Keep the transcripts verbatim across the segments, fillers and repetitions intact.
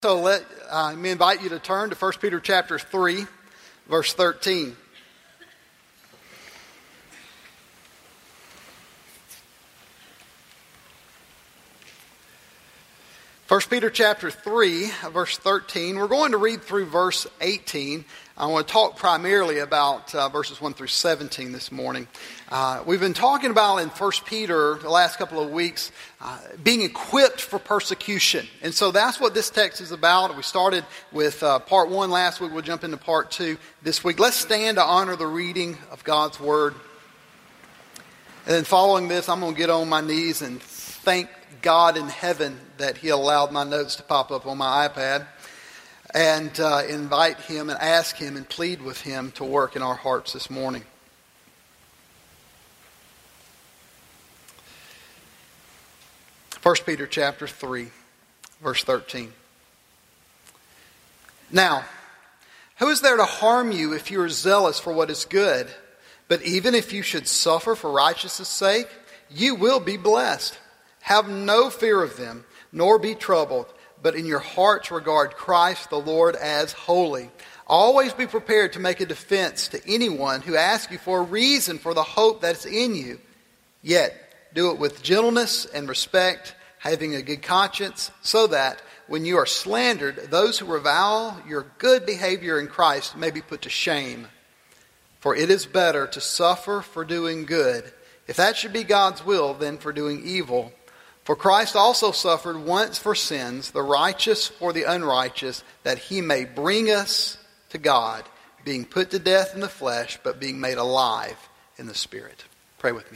So let uh, me invite you to turn to First Peter chapter three, verse thirteen. First Peter chapter three, verse thirteen. We're going to read through verse eighteen. I want to talk primarily about uh, verses one through seventeen this morning. Uh, we've been talking about in First Peter the last couple of weeks uh, being equipped for persecution. And so that's what this text is about. We started with uh, part one last week. We'll jump into part two this week. Let's stand to honor the reading of God's Word. And then following this, I'm going to get on my knees and thank God in heaven that He allowed my notes to pop up on my iPad, and uh, invite Him and ask Him and plead with Him to work in our hearts this morning. First Peter chapter three, verse thirteen. Now, who is there to harm you if you are zealous for what is good? But even if you should suffer for righteousness' sake, you will be blessed. Have no fear of them, nor be troubled, but in your hearts regard Christ the Lord as holy. Always be prepared to make a defense to anyone who asks you for a reason for the hope that's in you. Yet do it with gentleness and respect, having a good conscience, so that when you are slandered, those who revile your good behavior in Christ may be put to shame. For it is better to suffer for doing good, if that should be God's will, than for doing evil. For Christ also suffered once for sins, the righteous for the unrighteous, that He may bring us to God, being put to death in the flesh, but being made alive in the Spirit. Pray with me.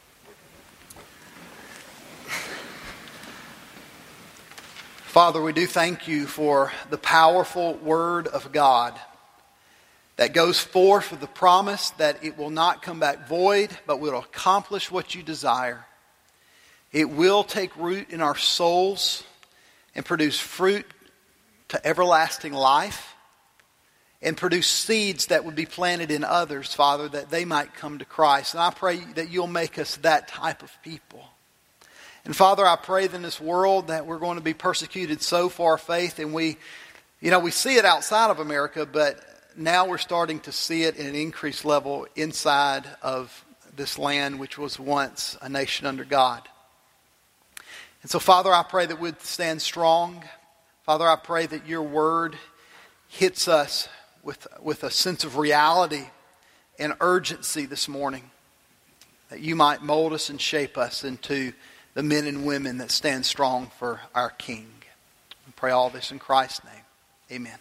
Father, we do thank You for the powerful Word of God that goes forth with the promise that it will not come back void, but will accomplish what You desire. It will take root in our souls and produce fruit to everlasting life, and produce seeds that would be planted in others, Father, that they might come to Christ. And I pray that You'll make us that type of people. And Father, I pray that in this world that we're going to be persecuted so for our faith, and we, you know, we see it outside of America, but now we're starting to see it in an increased level inside of this land, which was once a nation under God. And so, Father, I pray that we'd stand strong. Father, I pray that Your Word hits us with, with a sense of reality and urgency this morning, that You might mold us and shape us into the men and women that stand strong for our King. We pray all this in Christ's name. Amen.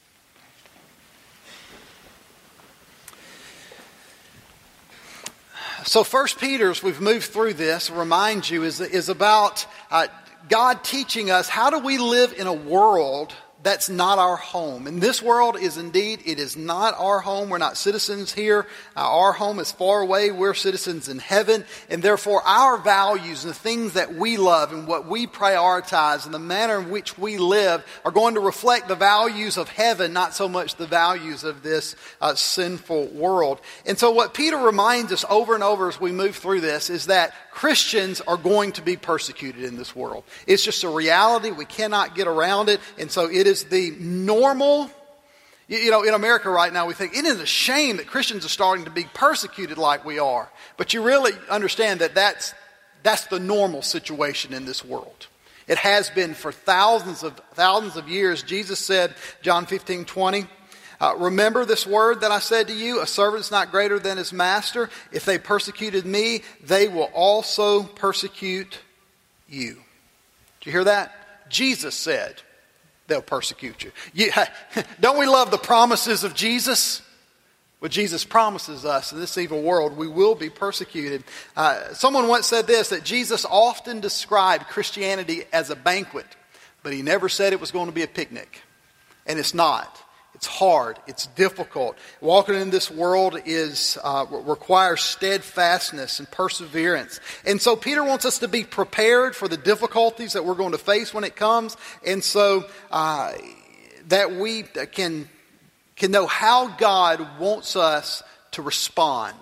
So First Peter, as we've moved through this, remind you, is, is about uh, God teaching us how do we live in a world that's not our home. And this world is indeed, it is not our home. We're not citizens here. Uh, our home is far away. We're citizens in heaven. And therefore our values and the things that we love and what we prioritize and the manner in which we live are going to reflect the values of heaven, not so much the values of this uh, sinful world. And so what Peter reminds us over and over as we move through this is that Christians are going to be persecuted in this world. It's just a reality. We cannot get around it. And so it is the normal. You know, in America right now we think it is a shame that Christians are starting to be persecuted like we are. But you really understand that that's, that's the normal situation in this world. It has been for thousands of thousands of years. Jesus said, John fifteen twenty, Uh, remember this word that I said to you, a servant is not greater than his master. If they persecuted me, they will also persecute you. Did you hear that? Jesus said they'll persecute you. you don't we love the promises of Jesus? Well, Jesus promises us in this evil world we will be persecuted. Uh, someone once said this, that Jesus often described Christianity as a banquet, but He never said it was going to be a picnic. And it's not. It's hard. It's difficult. Walking in this world is uh, requires steadfastness and perseverance. And so Peter wants us to be prepared for the difficulties that we're going to face when it comes. And so uh, that we can, can know how God wants us to respond.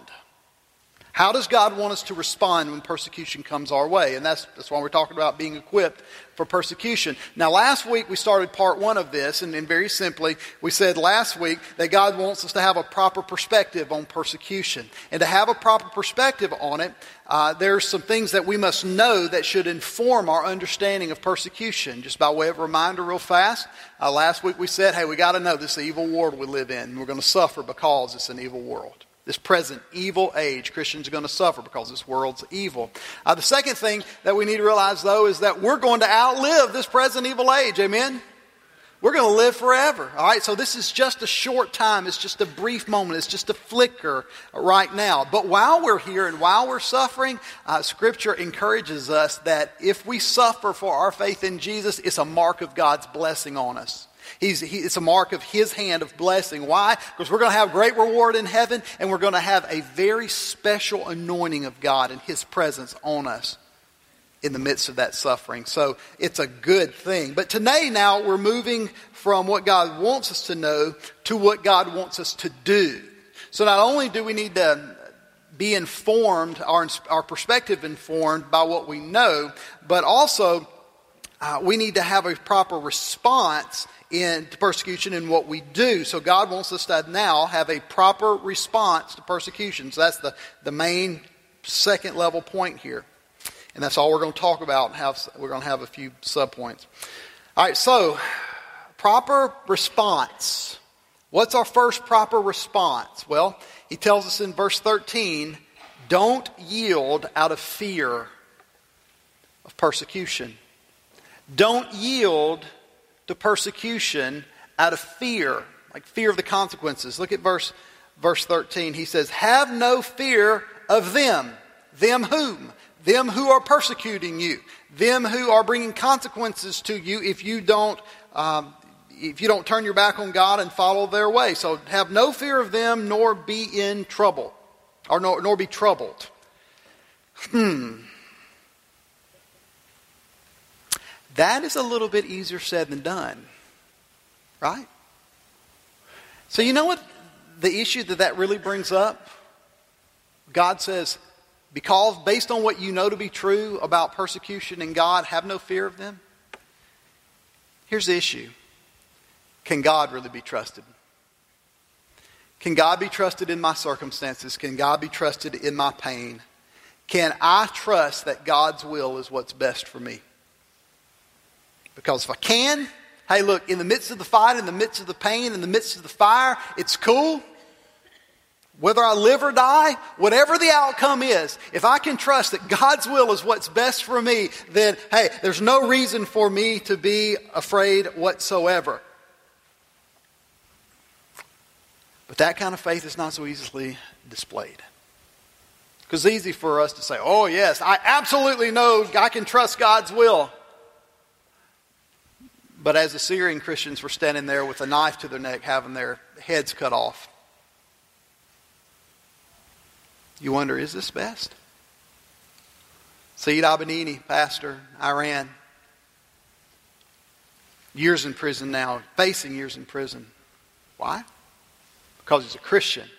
How does God want us to respond when persecution comes our way? And that's, that's why we're talking about being equipped for persecution. Now, last week we started part one of this, and, and very simply, we said last week that God wants us to have a proper perspective on persecution. And to have a proper perspective on it, uh, there's some things that we must know that should inform our understanding of persecution. Just by way of reminder real fast, uh, last week we said, hey, we got to know this is an evil world we live in. We're going to suffer because it's an evil world. This present evil age, Christians are going to suffer because this world's evil. Uh, the second thing that we need to realize, though, is that we're going to outlive this present evil age. Amen? We're going to live forever. All right, so this is just a short time. It's just a brief moment. It's just a flicker right now. But while we're here and while we're suffering, uh, Scripture encourages us that if we suffer for our faith in Jesus, it's a mark of God's blessing on us. He's, he, it's a mark of His hand of blessing. Why? Because we're going to have great reward in heaven, and we're going to have a very special anointing of God and His presence on us in the midst of that suffering. So it's a good thing. But today now we're moving from what God wants us to know to what God wants us to do. So not only do we need to be informed, our, our perspective informed by what we know, but also uh, we need to have a proper response in to persecution in what we do. So God wants us to now have a proper response to persecution. So that's the, the main second level point here. And that's all we're going to talk about. And have, we're going to have a few subpoints. All right, so proper response. What's our first proper response? Well, he tells us in verse thirteen, don't yield out of fear of persecution. Don't yield to persecution out of fear, like fear of the consequences. Look at verse, verse thirteen. He says, have no fear of them. Them whom? Them who are persecuting you. Them who are bringing consequences to you if you don't um, if you don't turn your back on God and follow their way. So have no fear of them, nor be in trouble, or nor, nor be troubled. Hmm. That is a little bit easier said than done, right? So you know what the issue that that really brings up? God says, because based on what you know to be true about persecution and God, have no fear of them. Here's the issue. Can God really be trusted? Can God be trusted in my circumstances? Can God be trusted in my pain? Can I trust that God's will is what's best for me? Because if I can, hey, look, in the midst of the fight, in the midst of the pain, in the midst of the fire, it's cool. Whether I live or die, whatever the outcome is, if I can trust that God's will is what's best for me, then, hey, there's no reason for me to be afraid whatsoever. But that kind of faith is not so easily displayed. Because it's easy for us to say, oh yes, I absolutely know I can trust God's will. But as the Syrian Christians were standing there with a knife to their neck, having their heads cut off, you wonder, is this best? Sayyid Abanini, pastor, Iran, years in prison now, facing years in prison. Why? Because he's a Christian.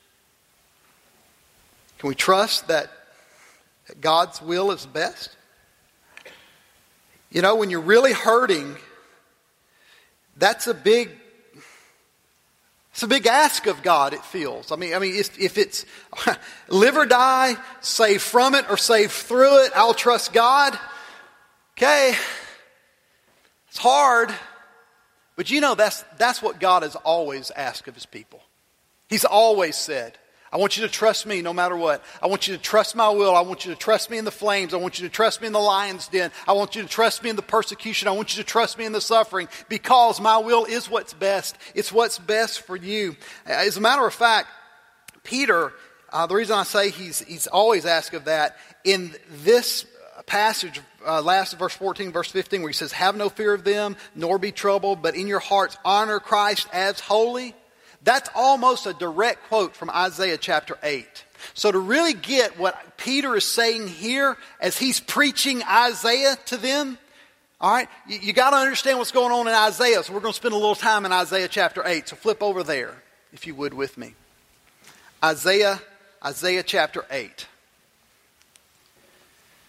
Can we trust that God's will is best? You know, when you're really hurting, that's a big, it's a big ask of God, it feels. I mean, I mean, if, if it's live or die, save from it or save through it, I'll trust God. Okay. It's hard. But you know, that's, that's what God has always asked of His people. He's always said, I want you to trust me no matter what. I want you to trust my will. I want you to trust me in the flames. I want you to trust me in the lion's den. I want you to trust me in the persecution. I want you to trust me in the suffering, because my will is what's best. It's what's best for you. As a matter of fact, Peter, uh, the reason I say he's, he's always asked of that, in this passage, uh, last verse fourteen, verse fifteen, where he says, have no fear of them, nor be troubled, but in your hearts honor Christ as holy. That's almost a direct quote from Isaiah chapter eight. So to really get what Peter is saying here as he's preaching Isaiah to them, all right, you, you got to understand what's going on in Isaiah. So we're going to spend a little time in Isaiah chapter eight. So flip over there, if you would, with me. Isaiah, Isaiah chapter eight.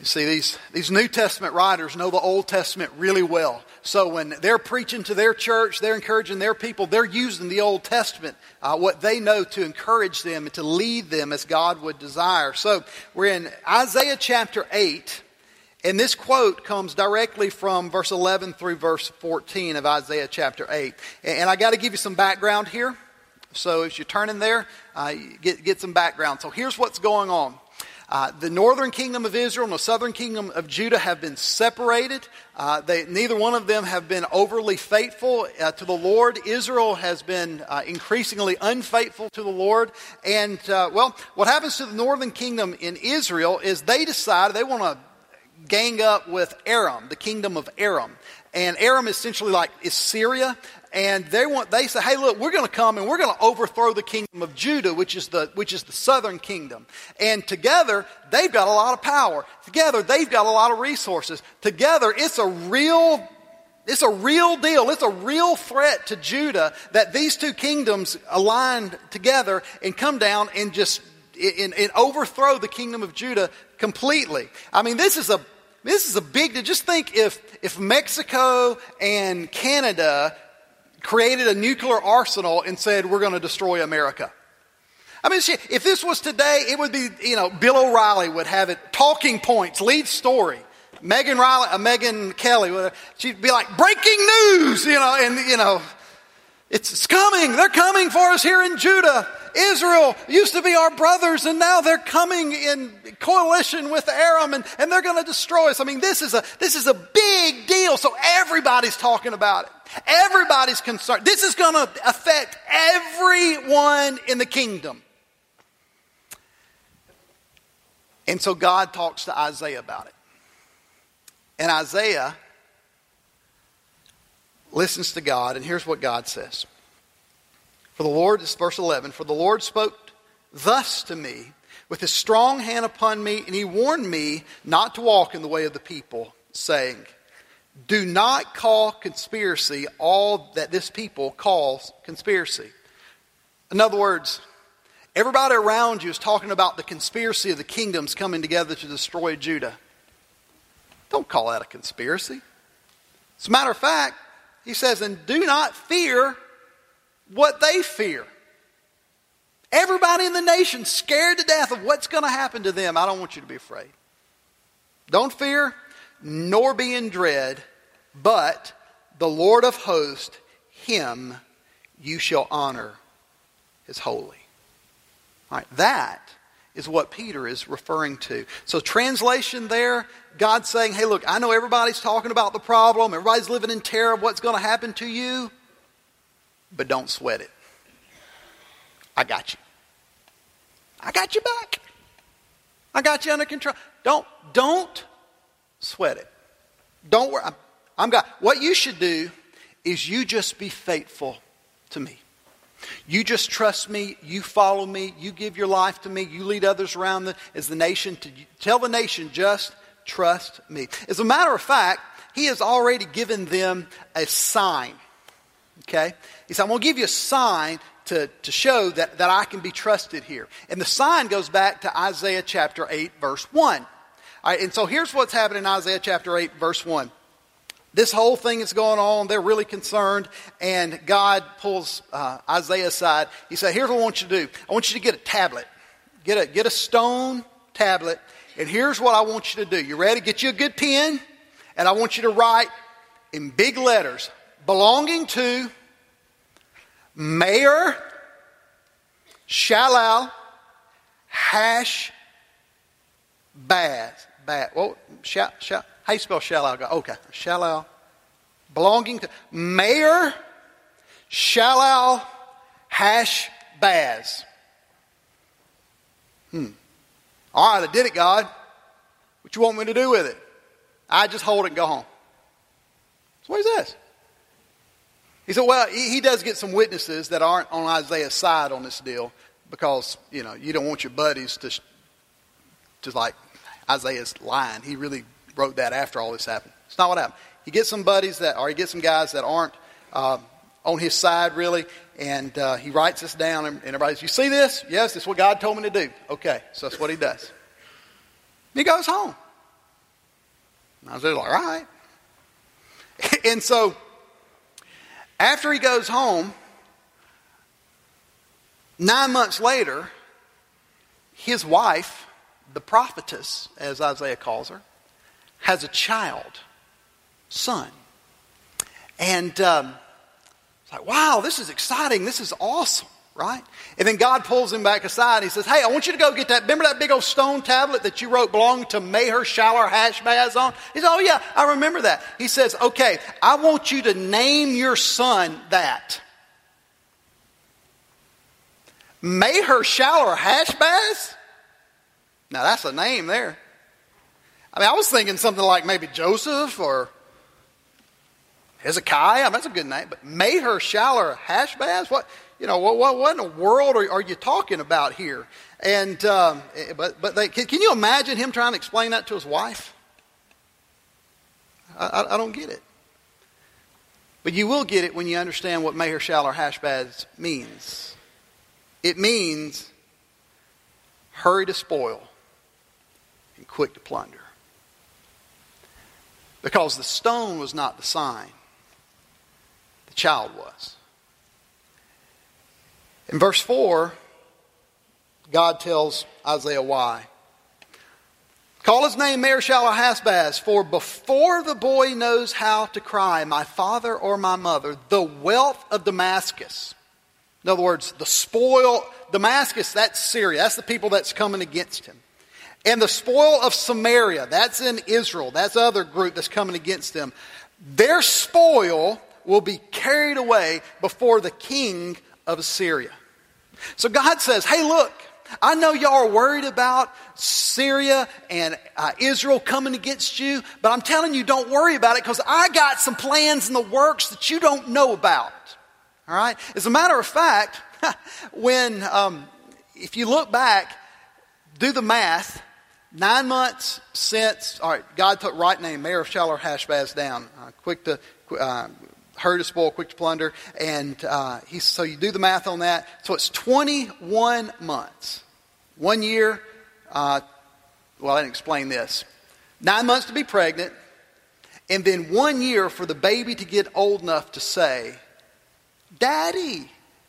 You see, these, these New Testament writers know the Old Testament really well. So when they're preaching to their church, they're encouraging their people, they're using the Old Testament, uh, what they know, to encourage them and to lead them as God would desire. So we're in Isaiah chapter eight, and this quote comes directly from verse eleven through verse fourteen of Isaiah chapter eight. And I got to give you some background here. So as you turn in there, uh, get, get some background. So here's what's going on. Uh, the northern kingdom of Israel and the southern kingdom of Judah have been separated. Uh, they, neither one of them have been overly faithful uh, to the Lord. Israel has been uh, increasingly unfaithful to the Lord. And, uh, well, what happens to the northern kingdom in Israel is they decide they want to gang up with Aram, the kingdom of Aram. And Aram is essentially like is Syria. And they want they say, hey, look, we're going to come and we're going to overthrow the kingdom of Judah, which is the which is the southern kingdom. And together, they've got a lot of power. Together, they've got a lot of resources. Together, it's a real it's a real deal. It's a real threat to Judah that these two kingdoms align together and come down and just and, and overthrow the kingdom of Judah completely. I mean, this is a this is a big deal. Just think if if Mexico and Canada created a nuclear arsenal and said, we're going to destroy America. I mean, if this was today, it would be, you know, Bill O'Reilly would have it, talking points, lead story. Megan Riley, uh, Megan Kelly, she'd be like, breaking news, you know, and, you know, it's, it's coming. They're coming for us here in Judah. Israel used to be our brothers, and now they're coming in coalition with Aram, and, and they're going to destroy us. I mean, this is a this is a big deal. So everybody's talking about it. Everybody's concerned. This is going to affect everyone in the kingdom. And so God talks to Isaiah about it. And Isaiah listens to God, and here's what God says. For the Lord, this is verse eleven, for the Lord spoke thus to me with his strong hand upon me, and he warned me not to walk in the way of the people, saying, do not call conspiracy all that this people calls conspiracy. In other words, everybody around you is talking about the conspiracy of the kingdoms coming together to destroy Judah. Don't call that a conspiracy. As a matter of fact, he says, and do not fear what they fear. Everybody in the nation scared to death of what's going to happen to them. I don't want you to be afraid. Don't fear, nor be in dread, but the Lord of hosts, him you shall honor as holy. All right, that is what Peter is referring to. So translation there, God's saying, hey, look, I know everybody's talking about the problem. Everybody's living in terror of what's going to happen to you. But don't sweat it. I got you. I got you back. I got you under control. Don't, don't sweat it. Don't worry. I'm, I'm God. What you should do is you just be faithful to me. You just trust me. You follow me. You give your life to me. You lead others around the, as the nation. To tell the nation, just trust me. As a matter of fact, he has already given them a sign. Okay? He said, I'm going to give you a sign to, to show that, that I can be trusted here. And the sign goes back to Isaiah chapter eight, verse one. All right, and so here's what's happening in Isaiah chapter eight, verse one. This whole thing is going on. They're really concerned. And God pulls uh, Isaiah aside. He said, here's what I want you to do. I want you to get a tablet. Get a, get a stone tablet. And here's what I want you to do. You ready? Get you a good pen. And I want you to write in big letters, belonging to Mayor Shalal Hash Baz. Baz. Well, Shal, Shal, how you spell Shalal? Okay, Shalal. Belonging to Mayor Shalal Hash Baz. Hmm. All right, I did it, God. What you want me to do with it? I just hold it and go home. So what he says. He said, well, he, he does get some witnesses that aren't on Isaiah's side on this deal because, you know, you don't want your buddies to, just like Isaiah's lying. He really wrote that after all this happened. It's not what happened. He gets some buddies that, or he gets some guys that aren't uh, on his side really, and uh, he writes this down, and everybody says, you see this? Yes, this is what God told me to do. Okay, so that's what he does. He goes home. I was like, all right. And so, after he goes home, nine months later, his wife, the prophetess, as Isaiah calls her, has a child, son. And um, it's like, wow, this is exciting. This is awesome, right? And then God pulls him back aside and he says, hey, I want you to go get that. Remember that big old stone tablet that you wrote belonged to Maher-shalal-hash-baz on? He said, oh yeah, I remember that. He says, okay, I want you to name your son that. Maher-shalal-hash-baz? Now that's a name there. I mean, I was thinking something like maybe Joseph or Hezekiah. I mean, that's a good name. But Maher-shalal-hash-baz? What, you know, what, what, what in the world are, are you talking about here? And um, but but they, can, can you imagine him trying to explain that to his wife? I, I, I don't get it. But you will get it when you understand what Maher-shalal-hash-baz means. It means hurry to spoil and quick to plunder. Because the stone was not the sign. The child was. In verse four, God tells Isaiah why. Call his name Maher-shalal-hash-baz, for before the boy knows how to cry, my father or my mother, the wealth of Damascus. In other words, the spoil, Damascus, that's Syria. That's the people that's coming against him. And the spoil of Samaria, that's in Israel. That's the other group that's coming against them. Their spoil will be carried away before the king of Assyria. So God says, hey, look, I know y'all are worried about Syria and uh, Israel coming against you, but I'm telling you, don't worry about it because I got some plans in the works that you don't know about. All right? As a matter of fact, when, um, if you look back, do the math, nine months since, all right, God took right name, Maher-shalal-hash-baz down, uh, quick to, uh, hurry to spoil, quick to plunder, and uh, he, so you do the math on that. So it's twenty-one months. One year, uh, well, I didn't explain this. Nine months to be pregnant, and then one year for the baby to get old enough to say, Daddy,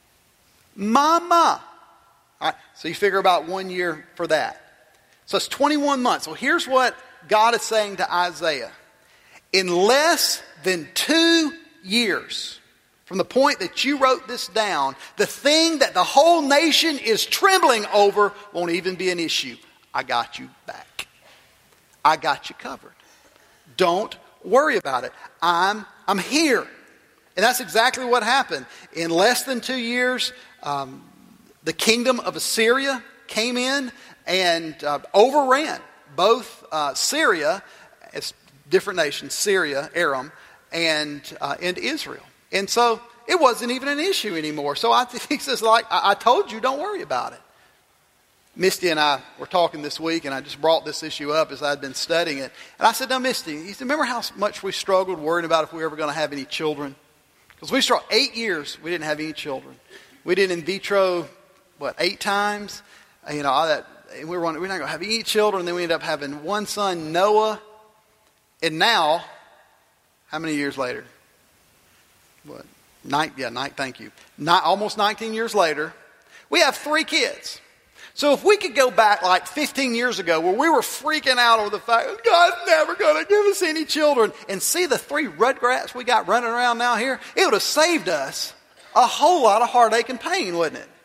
Mama. All right, so you figure about one year for that. So it's twenty-one months. Well, here's what God is saying to Isaiah. In less than two years from the point that you wrote this down, the thing that the whole nation is trembling over won't even be an issue. I got you back. I got you covered. Don't worry about it. I'm, I'm here. And that's exactly what happened. In less than two years, um, the kingdom of Assyria came in and uh, overran both uh, Syria, it's different nations, Syria, Aram, and uh, and Israel. And so it wasn't even an issue anymore. So I think he says, like, I, I told you, don't worry about it. Misty and I were talking this week, and I just brought this issue up as I'd been studying it. And I said, now, Misty, he said, remember how much we struggled worrying about if we were ever going to have any children? Because we struggled eight years, we didn't have any children. We did in vitro, what, eight times? You know, all that. We were wondering, we're not going to have any children. And then we ended up having one son, Noah. And now, how many years later? What? Nine, yeah, nine, thank you. Nine, almost nineteen years later, we have three kids. So if we could go back like fifteen years ago where we were freaking out over the fact that God's never going to give us any children and see the three rugrats we got running around now here, it would have saved us a whole lot of heartache and pain, wouldn't it?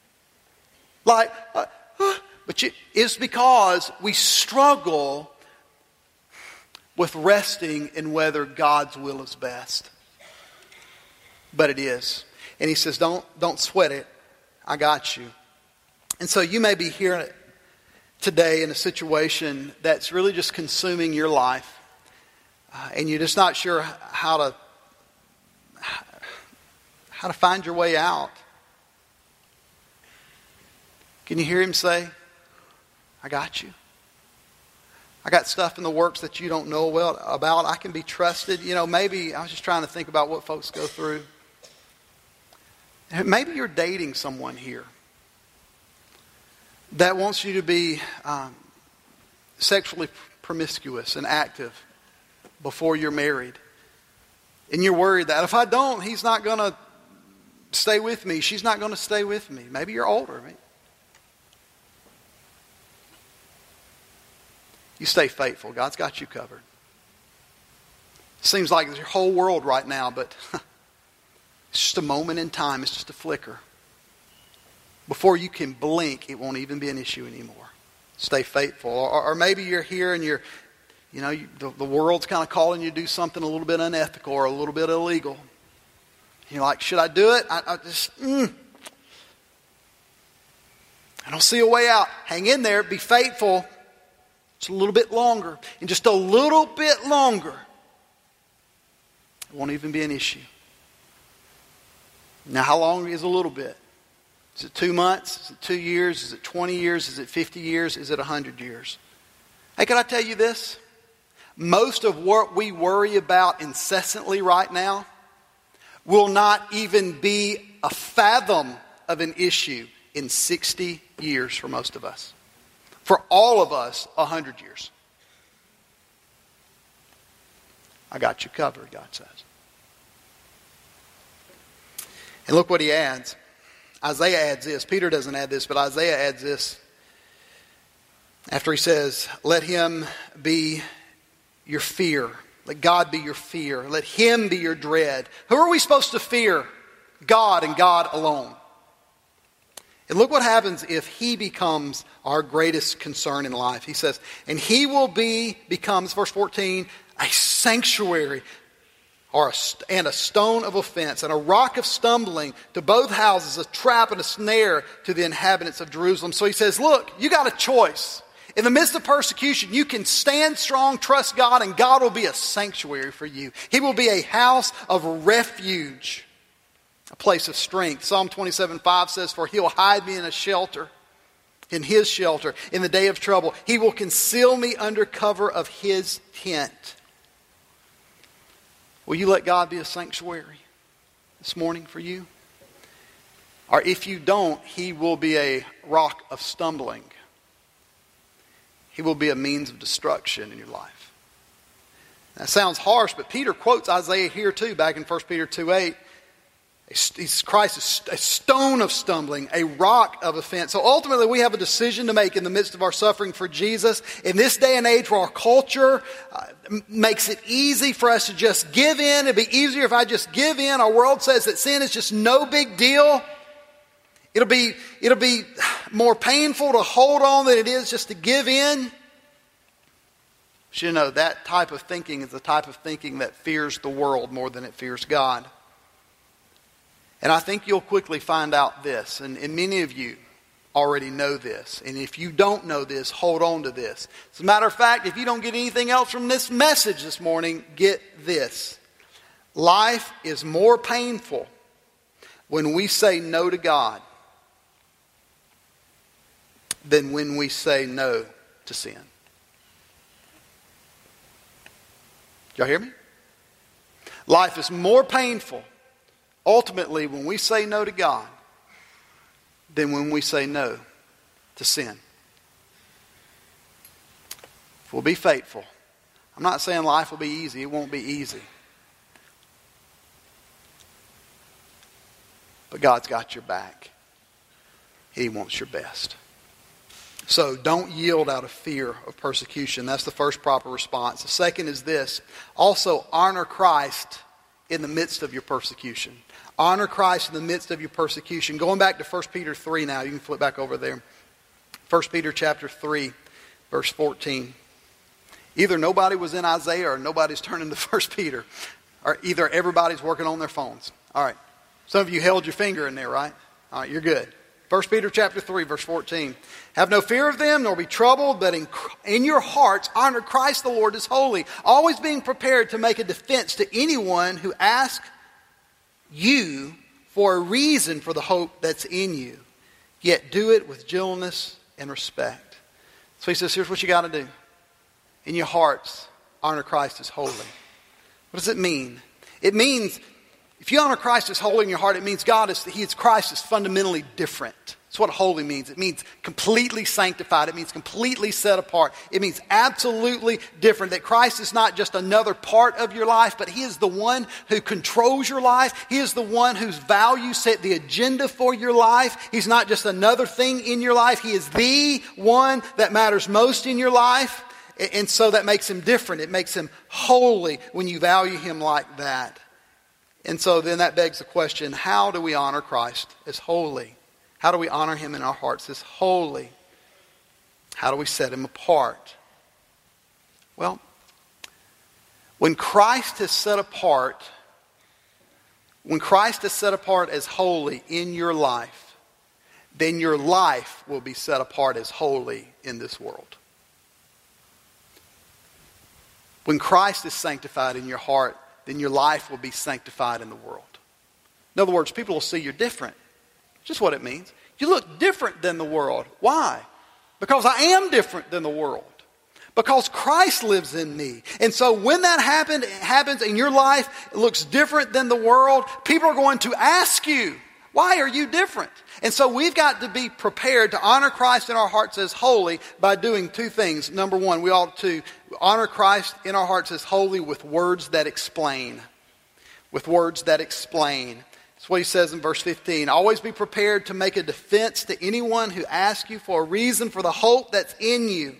Like, uh, uh, but you, it's because we struggle with resting in whether God's will is best. But it is. And he says, don't, don't sweat it. I got you. And so you may be here today in a situation that's really just consuming your life. Uh, and you're just not sure how to, how to find your way out. Can you hear him say, I got you. I got stuff in the works that you don't know well about. I can be trusted. You know, maybe I was just trying to think about what folks go through. Maybe you're dating someone here that wants you to be um, sexually promiscuous and active before you're married. And you're worried that if I don't, he's not going to stay with me. She's not going to stay with me. Maybe you're older. Right? You stay faithful. God's got you covered. Seems like it's your whole world right now, but it's just a moment in time. It's just a flicker. Before you can blink, it won't even be an issue anymore. Stay faithful. Or, or maybe you're here and you're, you know, you, the, the world's kind of calling you to do something a little bit unethical or a little bit illegal. And you're like, should I do it? I, I just, mm. I don't see a way out. Hang in there. Be faithful. Just a little bit longer. And just a little bit longer. It won't even be an issue. Now, how long is a little bit? Is it two months? Is it two years? Is it twenty years? Is it fifty years? Is it one hundred years? Hey, can I tell you this? Most of what we worry about incessantly right now will not even be a fathom of an issue in sixty years for most of us. For all of us, one hundred years. I got you covered, God says. And look what he adds. Isaiah adds this. Peter doesn't add this, but Isaiah adds this. After he says, let him be your fear. Let God be your fear. Let him be your dread. Who are we supposed to fear? God and God alone. And look what happens if he becomes our greatest concern in life. He says, and he will be, becomes, verse fourteen, a sanctuary or a, and a stone of offense and a rock of stumbling to both houses, a trap and a snare to the inhabitants of Jerusalem. So he says, look, you got a choice. In the midst of persecution, you can stand strong, trust God, and God will be a sanctuary for you. He will be a house of refuge, a place of strength. Psalm twenty-seven five says, for he'll hide me in a shelter, in his shelter, in the day of trouble. He will conceal me under cover of his tent. Will you let God be a sanctuary this morning for you? Or if you don't, he will be a rock of stumbling. He will be a means of destruction in your life. That sounds harsh, but Peter quotes Isaiah here too, back in First Peter two eight. Christ is a stone of stumbling, a rock of offense. So ultimately we have a decision to make in the midst of our suffering for Jesus. In this day and age where our culture uh, makes it easy for us to just give in. It'd be easier if I just give in. Our world says that sin is just no big deal. It'll be, it'll be more painful to hold on than it is just to give in. But you know, that type of thinking is the type of thinking that fears the world more than it fears God. And I think you'll quickly find out this, and, and many of you already know this. And if you don't know this, hold on to this. As a matter of fact, if you don't get anything else from this message this morning, get this. Life is more painful when we say no to God than when we say no to sin. Y'all hear me? Life is more painful ultimately when we say no to God than when we say no to sin. If we'll be faithful. I'm not saying life will be easy. It won't be easy. But God's got your back. He wants your best. So don't yield out of fear of persecution. That's the first proper response. The second is this. Also honor Christ in the midst of your persecution. Honor Christ in the midst of your persecution. Going back to First Peter three now. You can flip back over there. First Peter chapter three, verse fourteen. Either nobody was in Isaiah or nobody's turning to First Peter. Or either everybody's working on their phones. All right. Some of you held your finger in there, right? All right, you're good. First Peter chapter three, verse fourteen. Have no fear of them, nor be troubled, but in, in your hearts honor Christ the Lord as holy, always being prepared to make a defense to anyone who asks you for a reason for the hope that's in you. Yet do it with gentleness and respect. So he says, here's what you got to do. In your hearts, honor Christ as holy. What does it mean? It means If you honor Christ as holy in your heart, it means God is, He is Christ is fundamentally different. That's what holy means. It means completely sanctified. It means completely set apart. It means absolutely different. That Christ is not just another part of your life, but He is the one who controls your life. He is the one whose values set the agenda for your life. He's not just another thing in your life. He is the one that matters most in your life. And so that makes Him different. It makes Him holy when you value Him like that. And so then that begs the question, how do we honor Christ as holy? How do we honor Him in our hearts as holy? How do we set Him apart? Well, when Christ is set apart, when Christ is set apart as holy in your life, then your life will be set apart as holy in this world. When Christ is sanctified in your heart, then your life will be sanctified in the world. In other words, people will see you're different. Just what it means. You look different than the world. Why? Because I am different than the world. Because Christ lives in me. And so when that happen, happens in your life, it looks different than the world, people are going to ask you, why are you different? And so we've got to be prepared to honor Christ in our hearts as holy by doing two things. Number one, we ought to honor Christ in our hearts as holy with words that explain. With words that explain. That's what he says in verse fifteen. Always be prepared to make a defense to anyone who asks you for a reason for the hope that's in you.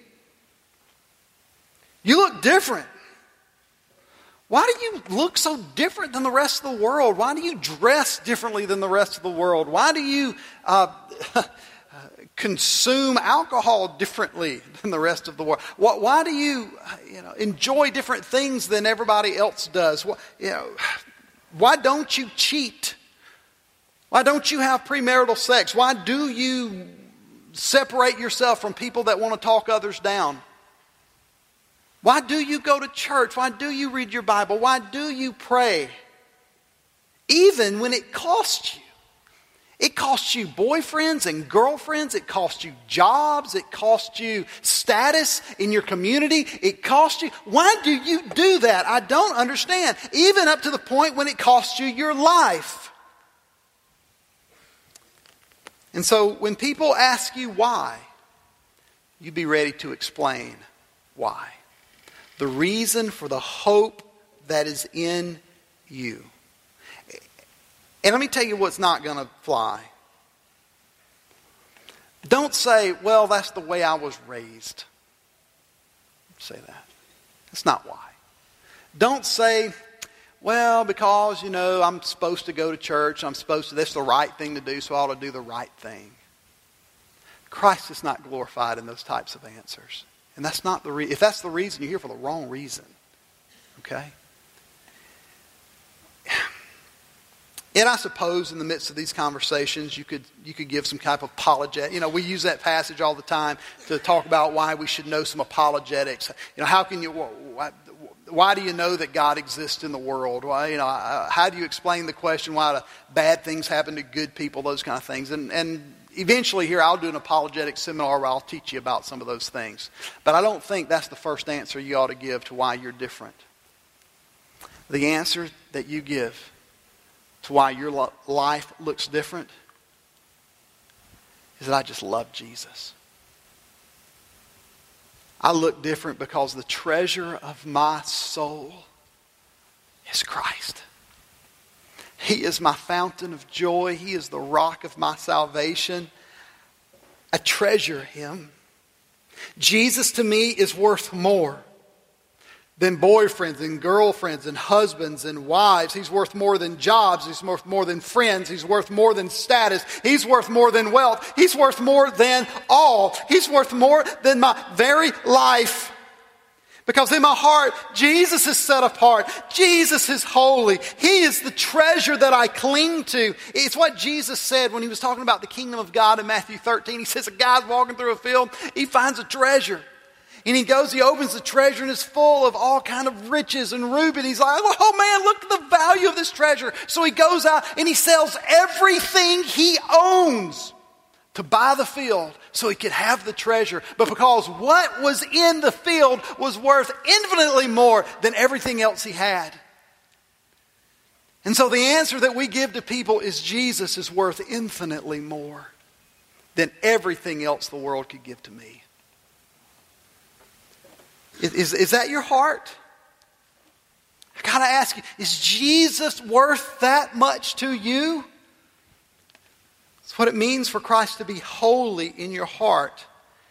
You look different. Why do you look so different than the rest of the world? Why do you dress differently than the rest of the world? Why do you uh, consume alcohol differently than the rest of the world? Why, why do you, you know, enjoy different things than everybody else does? Why, you know, why don't you cheat? Why don't you have premarital sex? Why do you separate yourself from people that want to talk others down? Why do you go to church? Why do you read your Bible? Why do you pray? Even when it costs you. It costs you boyfriends and girlfriends. It costs you jobs. It costs you status in your community. It costs you. Why do you do that? I don't understand. Even up to the point when it costs you your life. And so when people ask you why, you be ready to explain why. The reason for the hope that is in you. And let me tell you what's not going to fly. Don't say, well, that's the way I was raised. Say that. That's not why. Don't say, well, because, you know, I'm supposed to go to church. I'm supposed to, that's the right thing to do, so I ought to do the right thing. Christ is not glorified in those types of answers. And that's not the reason. If that's the reason, you're here for the wrong reason. Okay? And I suppose in the midst of these conversations, you could you could give some type of apologetic. You know, we use that passage all the time to talk about why we should know some apologetics. You know, how can you? Why, why do you know that God exists in the world? Why, you know, how do you explain the question why the bad things happen to good people? Those kind of things. And and eventually, here I'll do an apologetic seminar where I'll teach you about some of those things. But I don't think that's the first answer you ought to give to why you're different. The answer that you give to why your life looks different is that I just love Jesus. I look different because the treasure of my soul is Christ. He is my fountain of joy. He is the rock of my salvation. I treasure Him. Jesus to me is worth more than boyfriends and girlfriends and husbands and wives. He's worth more than jobs. He's worth more than friends. He's worth more than status. He's worth more than wealth. He's worth more than all. He's worth more than my very life. Because in my heart, Jesus is set apart. Jesus is holy. He is the treasure that I cling to. It's what Jesus said when He was talking about the kingdom of God in Matthew thirteen. He says a guy's walking through a field. He finds a treasure. And he goes, he opens the treasure and it's full of all kind of riches and ruby. He's like, oh man, look at the value of this treasure. So he goes out and he sells everything he owns to buy the field so he could have the treasure. But because what was in the field was worth infinitely more than everything else he had. And so the answer that we give to people is Jesus is worth infinitely more than everything else the world could give to me. Is, is that your heart? I gotta ask you, is Jesus worth that much to you? It's what it means for Christ to be holy in your heart.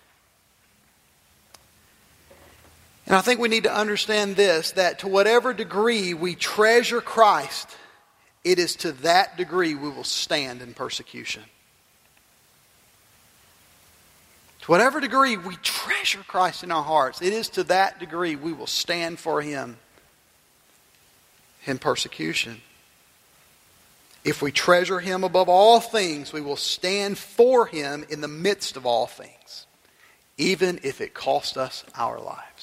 And I think we need to understand this, that to whatever degree we treasure Christ, it is to that degree we will stand in persecution. To whatever degree we treasure Christ in our hearts, it is to that degree we will stand for Him in persecution. If we treasure Him above all things, we will stand for Him in the midst of all things, even if it costs us our lives.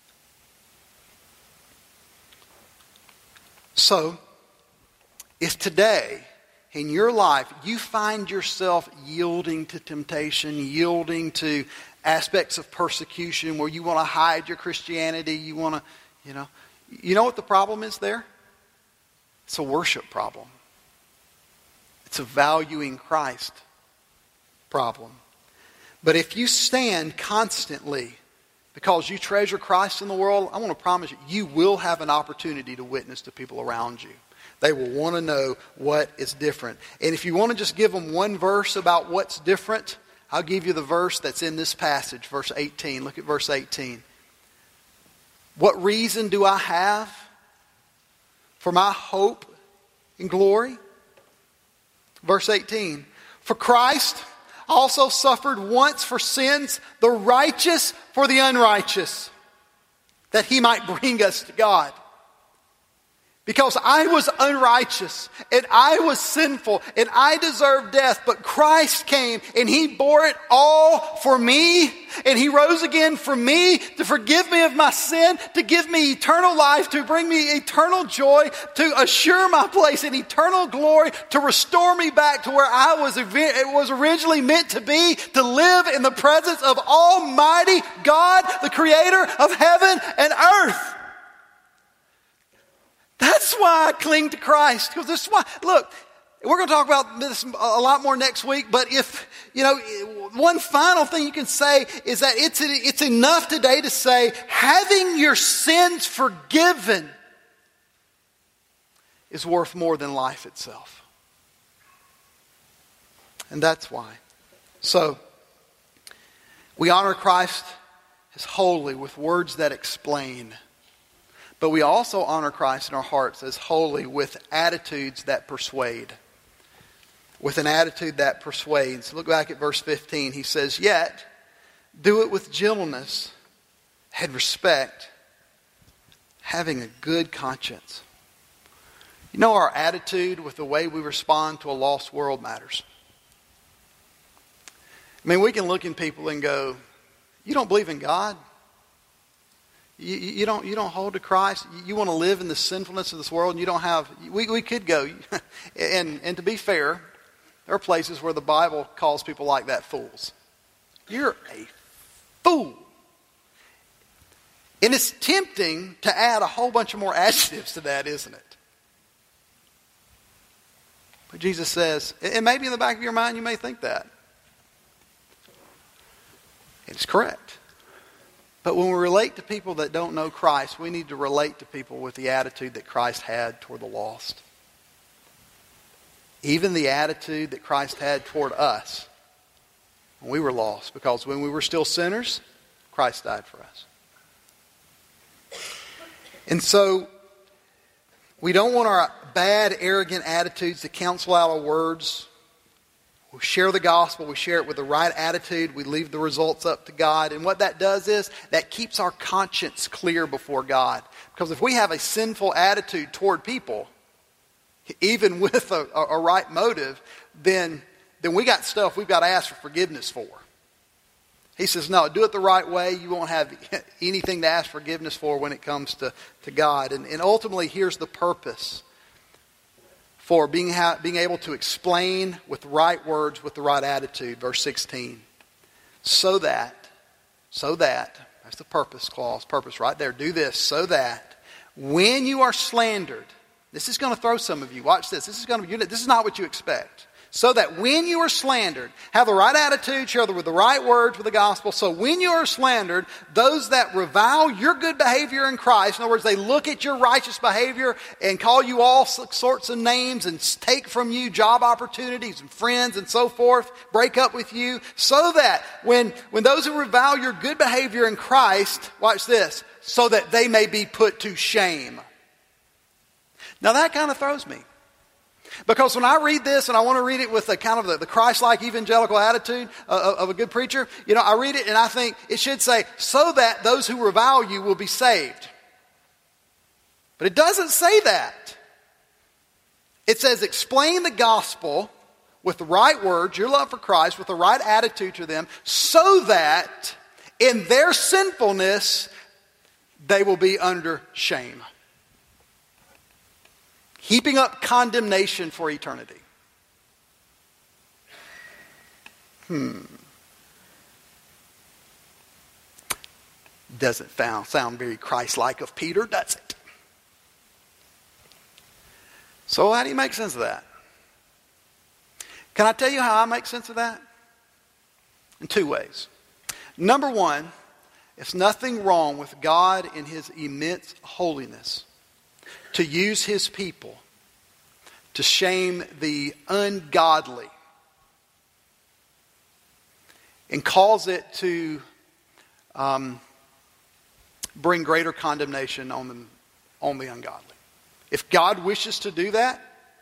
So, if today in your life you find yourself yielding to temptation, yielding to aspects of persecution where you want to hide your Christianity, you want to, you know, you know what the problem is there? It's a worship problem. It's a valuing Christ problem. But if you stand constantly because you treasure Christ in the world, I want to promise you, you will have an opportunity to witness to people around you. They will want to know what is different. And if you want to just give them one verse about what's different, I'll give you the verse that's in this passage, verse eighteen. Look at verse eighteen. What reason do I have for my hope and glory? Verse eighteen. For Christ also suffered once for sins, the righteous for the unrighteous, that He might bring us to God. Because I was unrighteous, and I was sinful, and I deserved death, but Christ came, and He bore it all for me, and He rose again for me, to forgive me of my sin, to give me eternal life, to bring me eternal joy, to assure my place in eternal glory, to restore me back to where I was, it was originally meant to be, to live in the presence of Almighty God, the Creator of heaven and earth. That's why I cling to Christ. Because this is why, look, we're going to talk about this a lot more next week, but if, you know, one final thing you can say is that it's, it's enough today to say, having your sins forgiven is worth more than life itself. And that's why. So, we honor Christ as holy with words that explain. But we also honor Christ in our hearts as holy with attitudes that persuade. With an attitude that persuades. Look back at verse fifteen. He says, yet do it with gentleness and respect, having a good conscience. You know, our attitude with the way we respond to a lost world matters. I mean, we can look in people and go, you don't believe in God? You, you don't you don't hold to Christ. You want to live in the sinfulness of this world, and you don't have. We we could go, and and to be fair, there are places where the Bible calls people like that fools. You're a fool, and it's tempting to add a whole bunch of more adjectives to that, isn't it? But Jesus says, and maybe in the back of your mind you may think that. It's correct. But when we relate to people that don't know Christ, we need to relate to people with the attitude that Christ had toward the lost. Even the attitude that Christ had toward us when we were lost. Because when we were still sinners, Christ died for us. And so, we don't want our bad, arrogant attitudes to cancel out our words. We share the gospel, we share it with the right attitude, we leave the results up to God. And what that does is, that keeps our conscience clear before God. Because if we have a sinful attitude toward people, even with a, a right motive, then, then we got stuff we've got to ask for forgiveness for. He says, no, do it the right way. You won't have anything to ask forgiveness for when it comes to, to God. And, and ultimately, here's the purpose for being, ha- being able to explain with the right words, with the right attitude. Verse sixteen. So that, so that, that's the purpose clause, purpose right there. Do this, so that when you are slandered. This is going to throw some of you. Watch this. This is going to be, this is not what you expect. So that when you are slandered, have the right attitude, share with the right words with the gospel. So when you are slandered, those that revile your good behavior in Christ, in other words, they look at your righteous behavior and call you all sorts of names and take from you job opportunities and friends and so forth, break up with you. So that when, when those who revile your good behavior in Christ, watch this, so that they may be put to shame. Now that kind of throws me. Because when I read this, and I want to read it with a kind of the, the Christ-like evangelical attitude of, of a good preacher, you know, I read it and I think it should say, so that those who revile you will be saved. But it doesn't say that. It says, explain the gospel with the right words, your love for Christ, with the right attitude to them, so that in their sinfulness, they will be under shame. Heaping up condemnation for eternity. Hmm. Doesn't sound, sound very Christ-like of Peter, does it? So how do you make sense of that? Can I tell you how I make sense of that? In two ways. Number one, it's nothing wrong with God in His immense holiness to use His people to shame the ungodly and cause it to um, bring greater condemnation on the, on the ungodly. If God wishes to do that,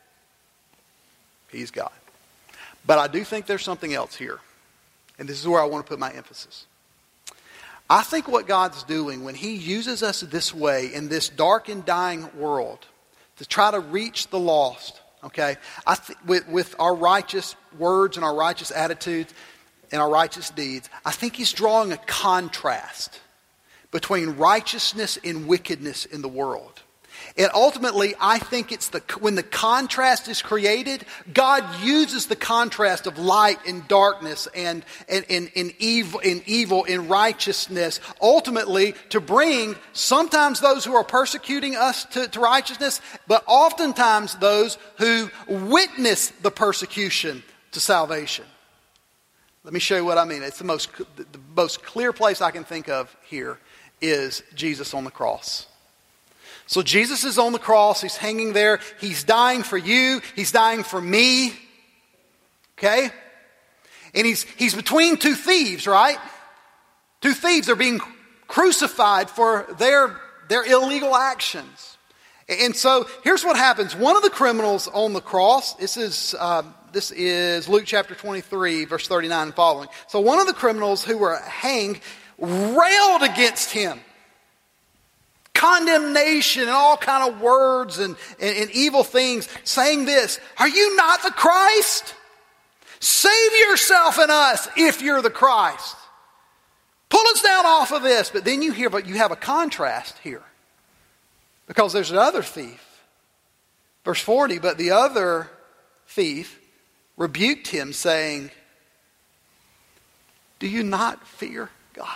He's God. But I do think there's something else here. And this is where I want to put my emphasis. I think what God's doing when He uses us this way in this dark and dying world to try to reach the lost, okay, I th- with, with our righteous words and our righteous attitudes and our righteous deeds, I think He's drawing a contrast between righteousness and wickedness in the world. And ultimately, I think it's the when the contrast is created, God uses the contrast of light and darkness and, and, and, and evil and evil and righteousness ultimately to bring sometimes those who are persecuting us to, to righteousness, but oftentimes those who witness the persecution to salvation. Let me show you what I mean. It's the most the most clear place I can think of here is Jesus on the cross. So Jesus is on the cross. He's hanging there. He's dying for you. He's dying for me. Okay? And he's, he's between two thieves, right? Two thieves are being crucified for their, their illegal actions. And so here's what happens. One of the criminals on the cross, this is, uh, this is Luke chapter twenty-three, verse thirty-nine and following. So one of the criminals who were hanged railed against him. Condemnation and all kind of words and, and, and evil things, saying this, are you not the Christ? Save yourself and us if you're the Christ. Pull us down off of this. But then you hear, but you have a contrast here. Because there's another thief. Verse forty, but the other thief rebuked him saying, do you not fear God?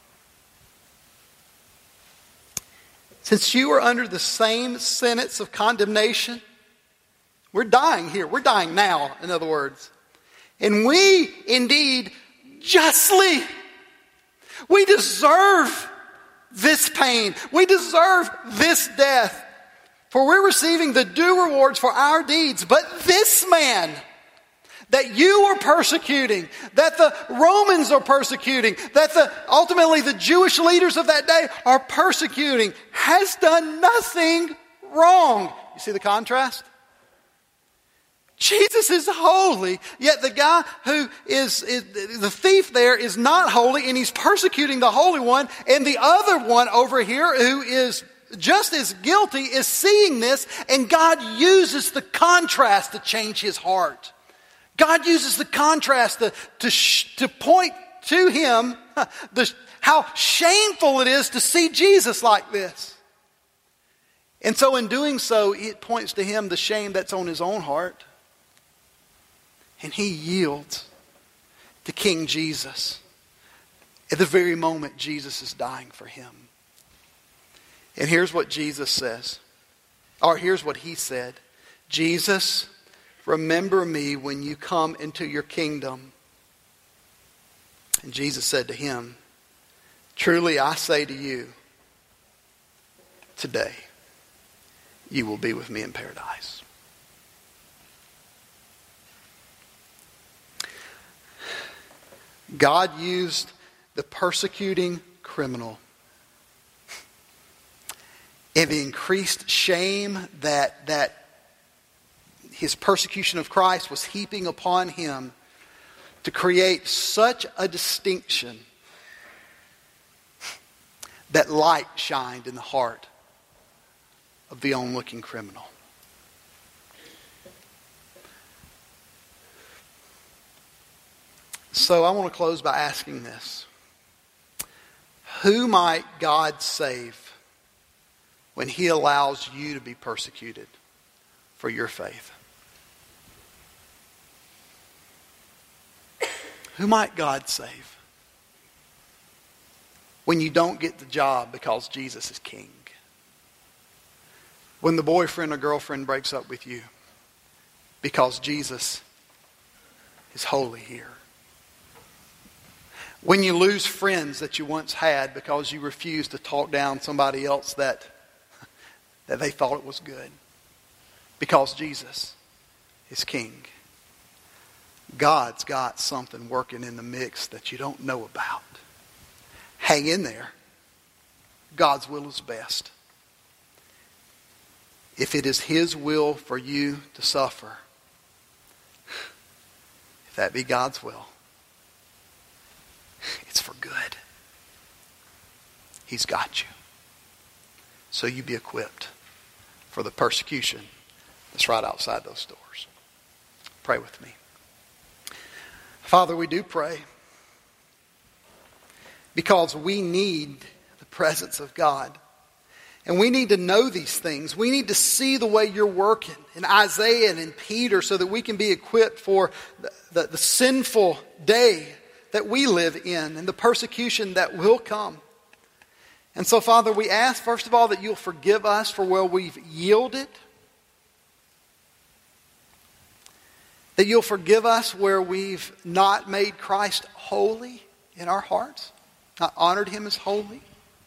Since you are under the same sentence of condemnation, we're dying here. We're dying now, in other words. And we, indeed, justly, we deserve this pain. We deserve this death. For we're receiving the due rewards for our deeds. But this man that you are persecuting, that the Romans are persecuting, that the ultimately the Jewish leaders of that day are persecuting, has done nothing wrong. You see the contrast? Jesus is holy, yet the guy who is, is the thief there is not holy, and he's persecuting the Holy One, and the other one over here who is just as guilty is seeing this, and God uses the contrast to change his heart. God uses the contrast to, to, to point to him the, how shameful it is to see Jesus like this. And so in doing so, it points to him the shame that's on his own heart. And he yields to King Jesus at the very moment Jesus is dying for him. And here's what Jesus says. Or here's what he said. Jesus, remember me when you come into your kingdom. And Jesus said to him, truly I say to you, today you will be with me in paradise. God used the persecuting criminal and the increased shame that, that his persecution of Christ was heaping upon him to create such a distinction that light shined in the heart of the onlooking criminal. So I want to close by asking this. Who might God save when He allows you to be persecuted for your faith? Who might God save when you don't get the job because Jesus is king? When the boyfriend or girlfriend breaks up with you because Jesus is holy here? When you lose friends that you once had because you refused to talk down somebody else that, that they thought it was good. Because Jesus is king. God's got something working in the mix that you don't know about. Hang in there. God's will is best. If it is His will for you to suffer, if that be God's will, it's for good. He's got you. So you be equipped for the persecution that's right outside those doors. Pray with me. Father, we do pray because we need the presence of God. And we need to know these things. We need to see the way you're working in Isaiah and in Peter so that we can be equipped for the, the, the sinful day that we live in and the persecution that will come. And so, Father, we ask, first of all, that you'll forgive us for where we've yielded. That you'll forgive us where we've not made Christ holy in our hearts, not honored Him as holy.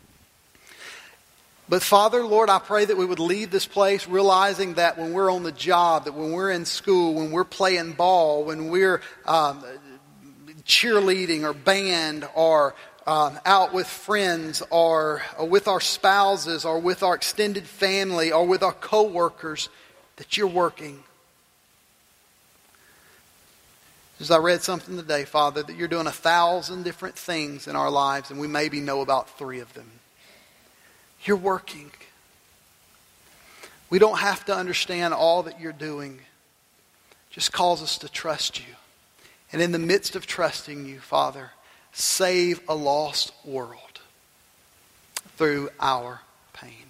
But Father, Lord, I pray that we would leave this place realizing that when we're on the job, that when we're in school, when we're playing ball, when we're um, cheerleading or band or um, out with friends or, or with our spouses or with our extended family or with our co-workers, that you're working. As I read something today, Father, that you're doing a thousand different things in our lives and we maybe know about three of them. You're working. We don't have to understand all that you're doing. Just calls us to trust you. And in the midst of trusting you, Father, save a lost world through our pain.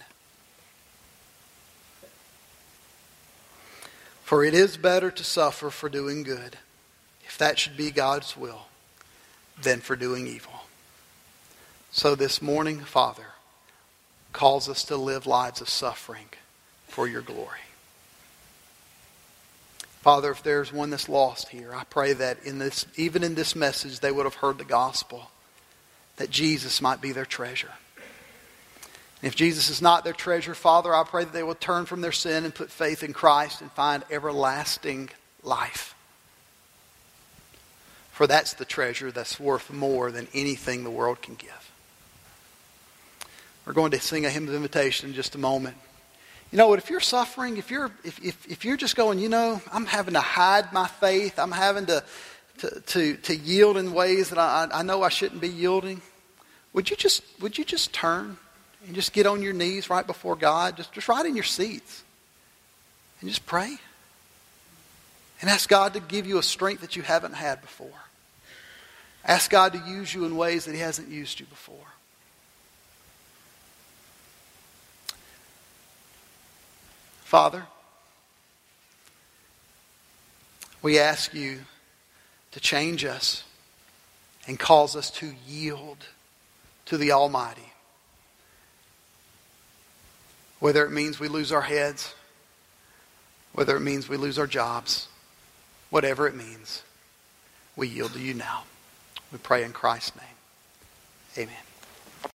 For it is better to suffer for doing good, if that should be God's will, than for doing evil. So this morning, Father, calls us to live lives of suffering for your glory. Father, if there's one that's lost here, I pray that in this, even in this message, they would have heard the gospel, that Jesus might be their treasure. And if Jesus is not their treasure, Father, I pray that they will turn from their sin and put faith in Christ and find everlasting life. For that's the treasure that's worth more than anything the world can give. We're going to sing a hymn of invitation in just a moment. You know what, if you're suffering, if you're if, if, if you're just going, you know, I'm having to hide my faith, I'm having to to, to, to yield in ways that I, I know I shouldn't be yielding, would you just would you just turn and just get on your knees right before God, just, just right in your seats, and just pray? And ask God to give you a strength that you haven't had before. Ask God to use you in ways that He hasn't used you before. Father, we ask you to change us and cause us to yield to the Almighty. Whether it means we lose our heads, whether it means we lose our jobs, whatever it means, we yield to you now. We pray in Christ's name. Amen.